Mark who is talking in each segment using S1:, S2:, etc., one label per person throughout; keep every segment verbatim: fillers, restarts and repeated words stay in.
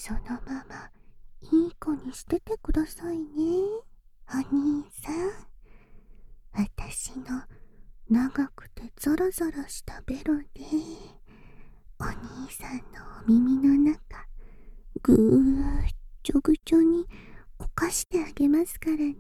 S1: そのままいい子にしててくださいね、お兄さん。私の長くてザラザラしたベロでお兄さんのお耳の中ぐーっちょぐちょにおかしてあげますからね。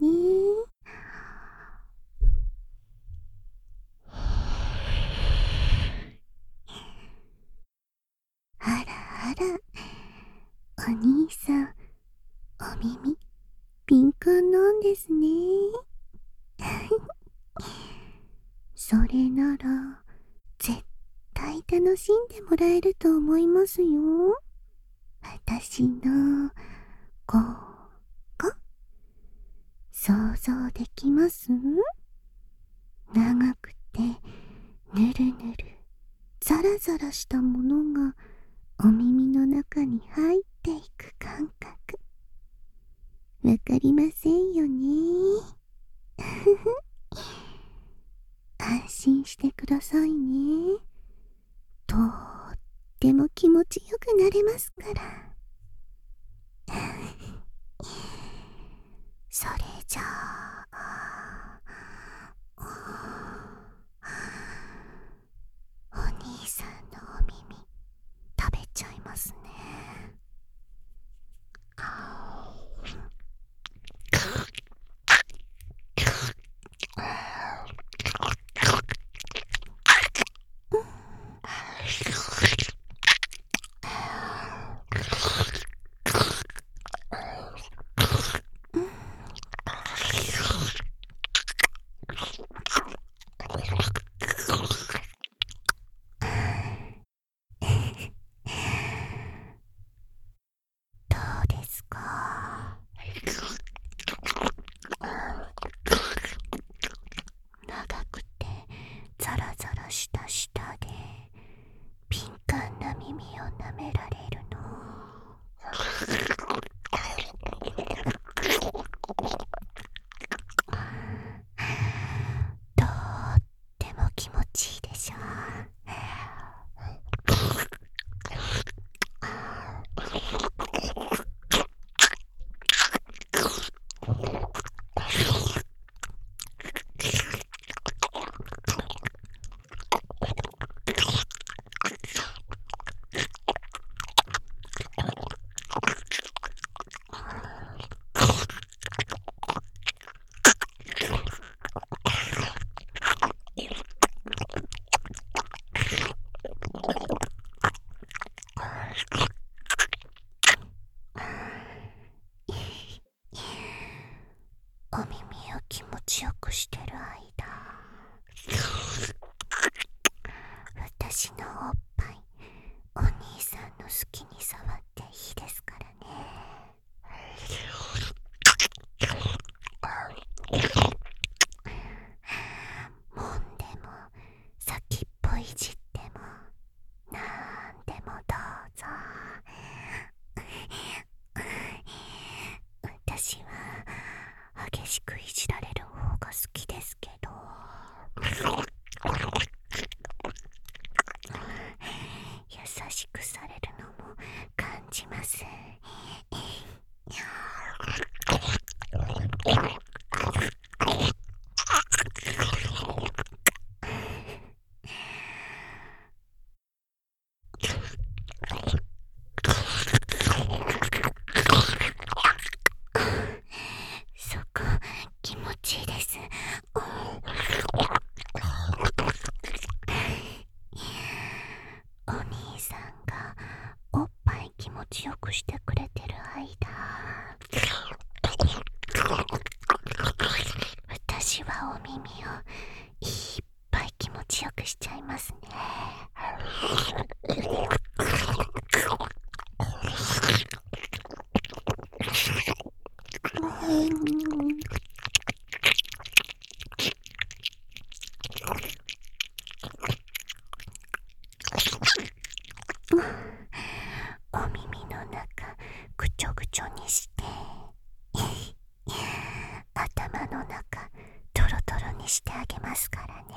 S1: あらあら、お兄さんお耳敏感なんですね。それなら絶対楽しんでもらえると思いますよ。私のここ想像できます？長くてぬるぬるザラザラしたものがお耳の中に入っていく感覚、わかりませんよね。安心してくださいね。とっても気持ちよくなれますから。それじゃあ、お兄さんのお耳食べちゃいますね。どうですか？長くてザラザラした舌で敏感な耳を舐められるの。とっても気持ちいいでしょう。お耳を気持ちよくしてる間、私のおっぱいお兄さんの好きに触っていいですからね。もんでも先っぽいじってもなんでもどうぞ。私は激しくいじられる方が好きですけど、優しくされるのも感じます。そこ気持ちいいです。お兄さんがおっぱい気持ちよくしてくれてる間、私はお耳をいっぱい気持ちよくしちゃいますね。お耳の中ぐちょぐちょにして頭の中トロトロにしてあげますからね。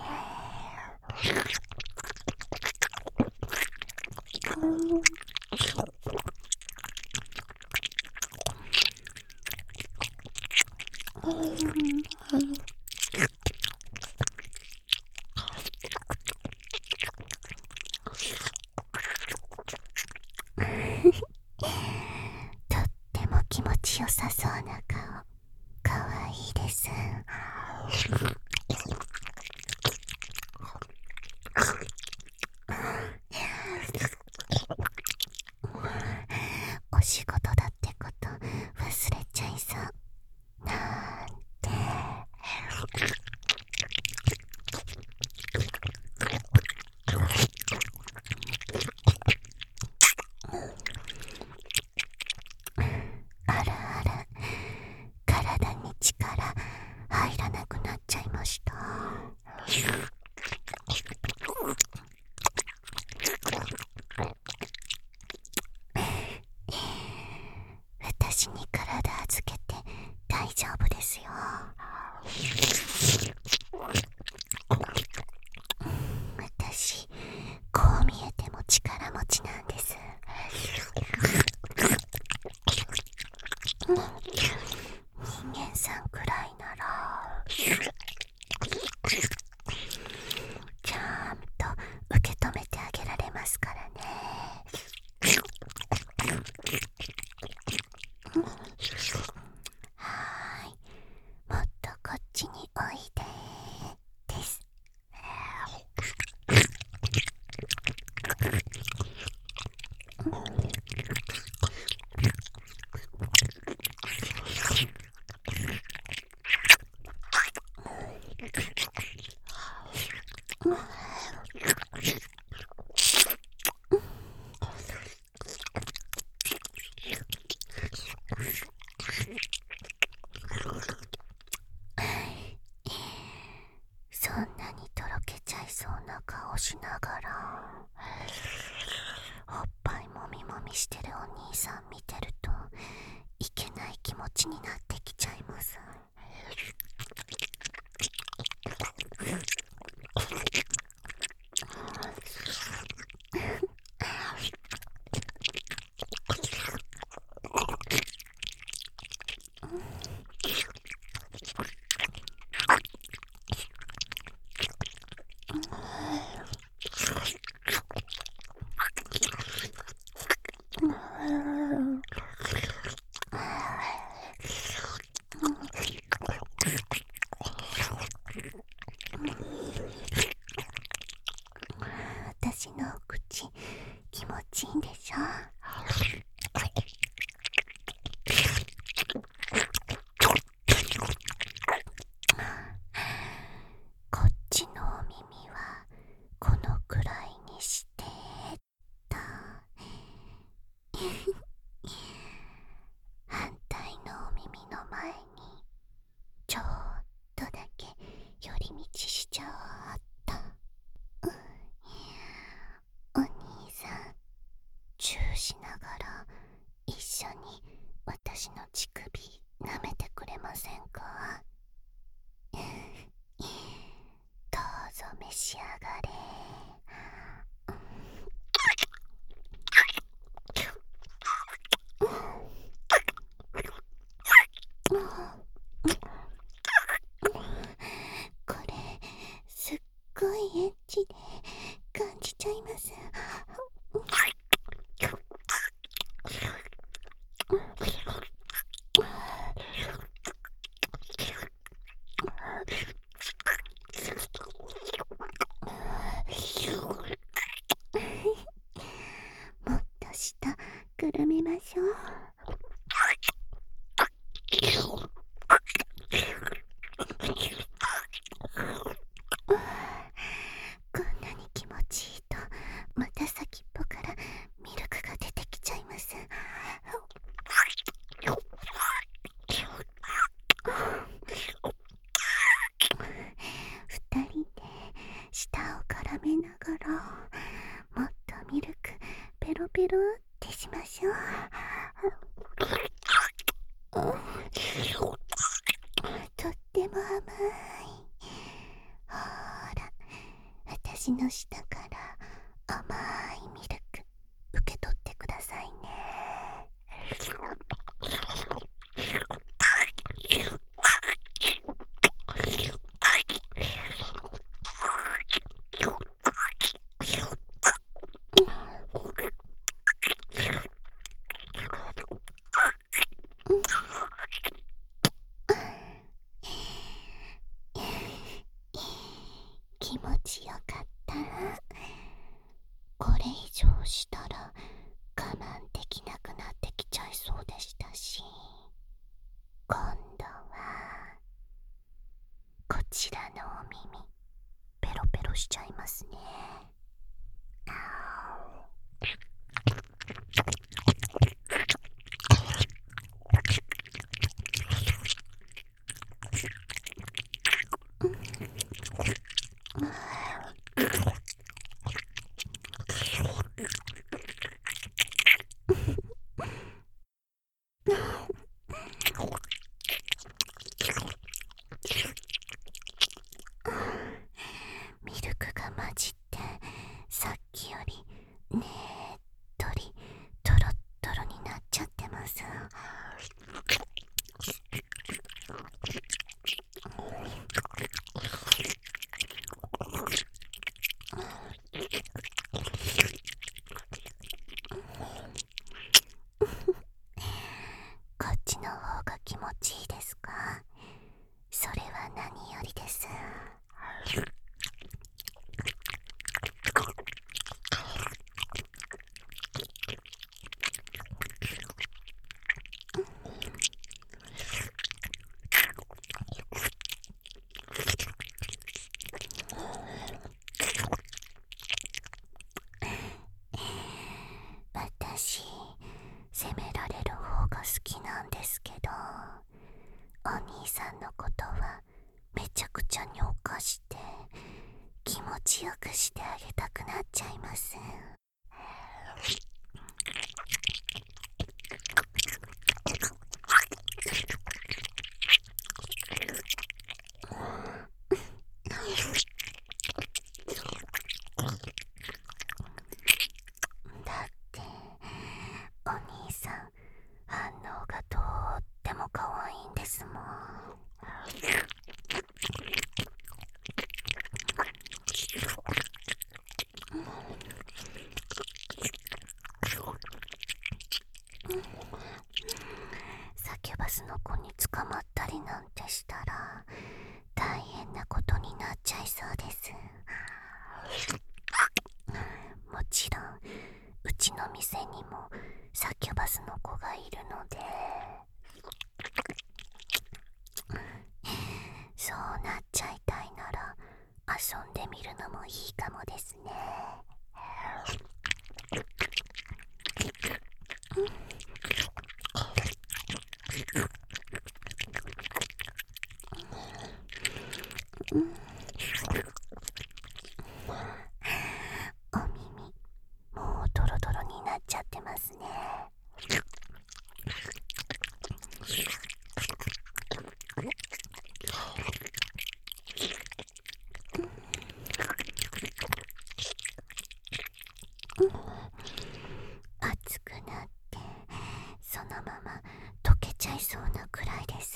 S1: とっても気持ちよさそうな顔、かわいいです。お仕事だってこと忘れちゃいそうなんて。あらあら、体に力入らなくなっちゃいました。私に体預けて大丈夫ですよ。私、こう見えても力持ちなんです。人間さんくらいならちゃんと受け止めてあげられますからね。はーい、もっとこっちにおいでです。そんなにとろけちゃいそうな顔しながらおっぱいもみもみしてるお兄さん見てるといけない気持ちになってきちゃいます。私のお口気持ちいいんでしょ。こっちのお耳はこのくらいにしてと反対のお耳の前にちょっとだけ寄り道しちゃった。お兄さん、チューしながら一緒に私の乳首舐めてくれませんか？どうぞ召し上がれ。これすっごいエッチで感じちゃいます。もっと下くるみましょう。こんなに気持ちいいとまた先っぽからミルクが出てきちゃいます。二人で舌を絡めながらもっとミルクペロペロってしましょう。とっても甘い。ほら、私の舌から甘いミルク受け取ってくださいね。 かった。これ以上したら我慢できなくなってきちゃいそうでしたし、今度はこちらのお耳ペロペロしちゃいますね。ミルクが混じってさっきよりねえっとりトロットロになっちゃってます。こっちの方が気持ちいいですか？それは何よりです。私、責められる方が好きなんですけど、お兄さんのことはめちゃくちゃに犯して気持ちよくしてあげたくなっちゃいます。だってお兄さん反応がとっても可愛いんですもん。サキュバスの子に捕まったりなんてしたら大変なことになっちゃいそうです。もちろんうちの店にもサキュバスの子がいるので、そうなっちゃいたいなら遊んでみるのもいいかもですね。お耳もうドロドロになっちゃってますね。熱くなってそのまま溶けちゃいそうなくらいです。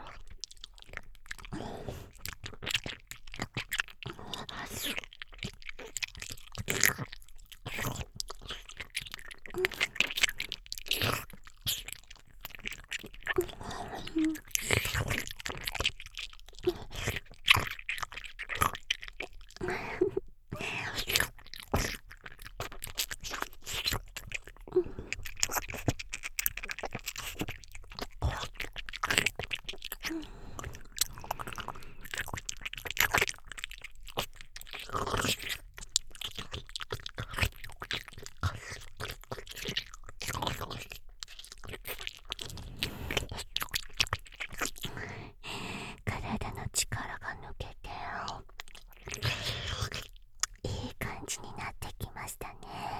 S1: 体の力が抜けていい感じになってきましたね。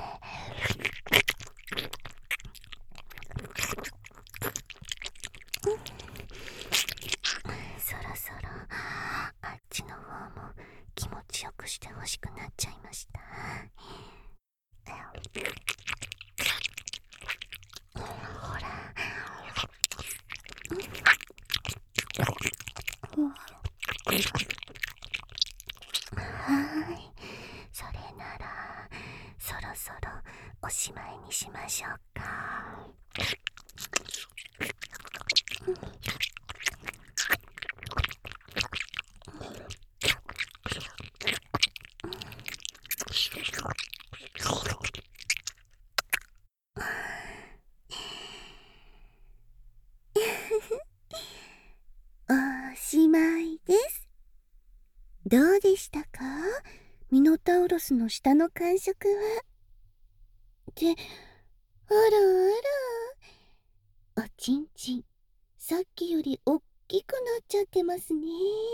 S1: そろそろあっちの方も気持ちよくしてほしくなっちゃいました。ほら、はい、それならそろそろおしまいにしましょうか。 したか？ミノタウロスの舌の感触は。って、あらあら、おちんちんさっきよりおっきくなっちゃってますね。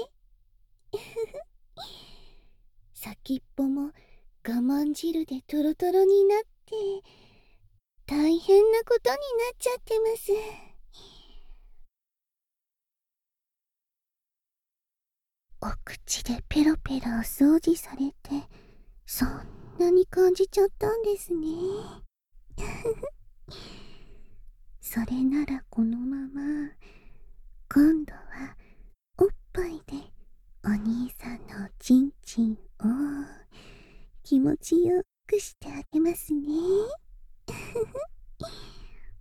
S1: 先っぽも我慢汁でトロトロになって大変なことになっちゃってます。お口でペロペロお掃除されてそんなに感じちゃったんですね。それならこのまま今度はおっぱいでお兄さんのおちんちんを気持ちよくしてあげますね。